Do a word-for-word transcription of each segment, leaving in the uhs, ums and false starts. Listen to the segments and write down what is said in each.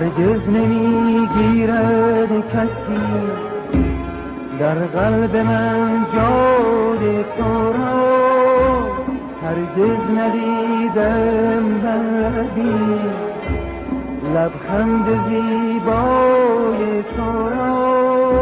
هرگز نمیگیرد کسی در قلب من جای تو را، هرگز ندیدم بر لبی لبخند زیبای تو را.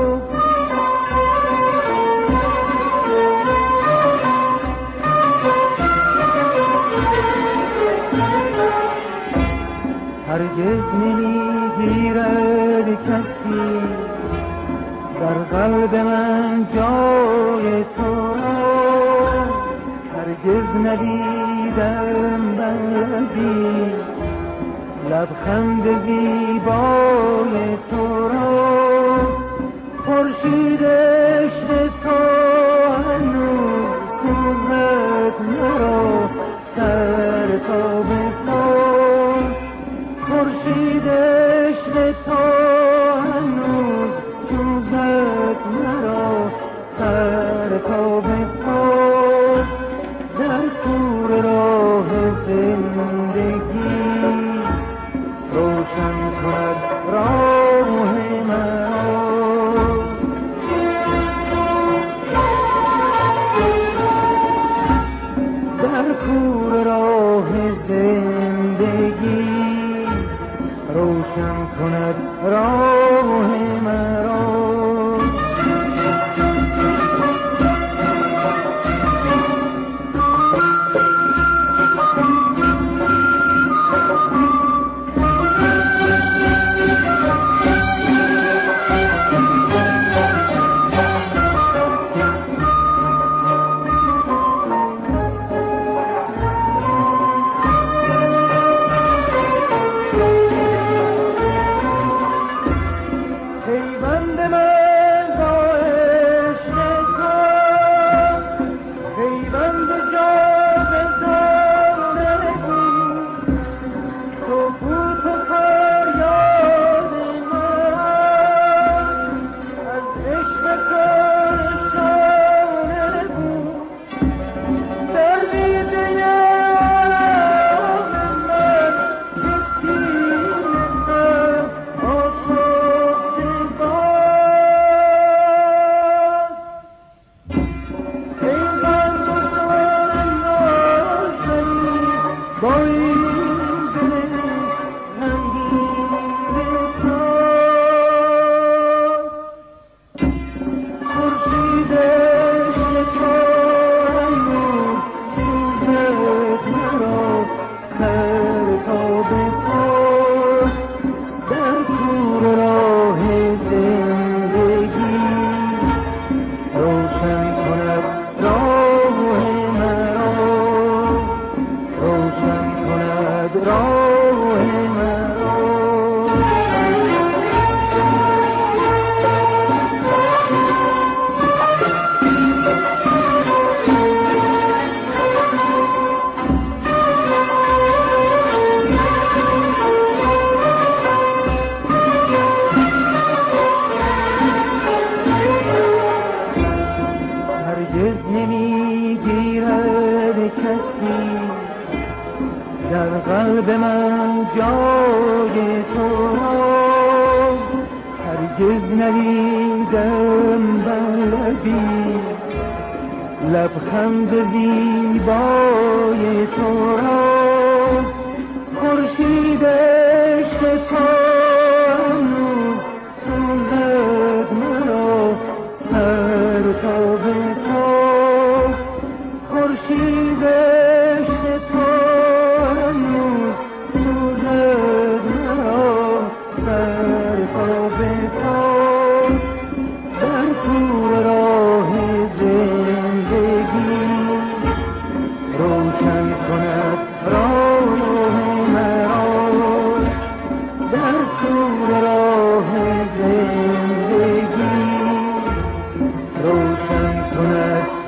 هرگز نمیگیرد کسی در قلب من جای تو را، هرگز ندیدم بر لبی لبخند زیبای تو را. خورشید عشق تو هنوز سوزد مرا سر تا به پا، خورشید عشق تو هنوز سوزد مرا سر تا به پا. در کور راه زندگی روشن کند راه مرا، در کور راه زندگی روشن کند راه مرا. پیوند من با عشق تو، پیوند جاودانه بود، تو بود و فریاد من از عشق تو نشانه بود. در دیده آرام من یک سینه غم آشفته با این دل غمگین بساز. خورشید عشق تو هنوز سوزد مرا سر تا به پا، در کور راه زندگی روشن کند راه مرا، روشن کند راه مرا. هرگز نمیگیرد کسی در قلب من جای تو را، هرگز ندیدم بر لبی لبخند زیبای تو را. خورشید عشق تو هنوز سوزد مرا سر تا به پا، خورشید عشق تو هنوز سوزد مرا سر تا به پا، در کور راه زندگی روشن کند راه مرا، در کور راه زندگی روشن کند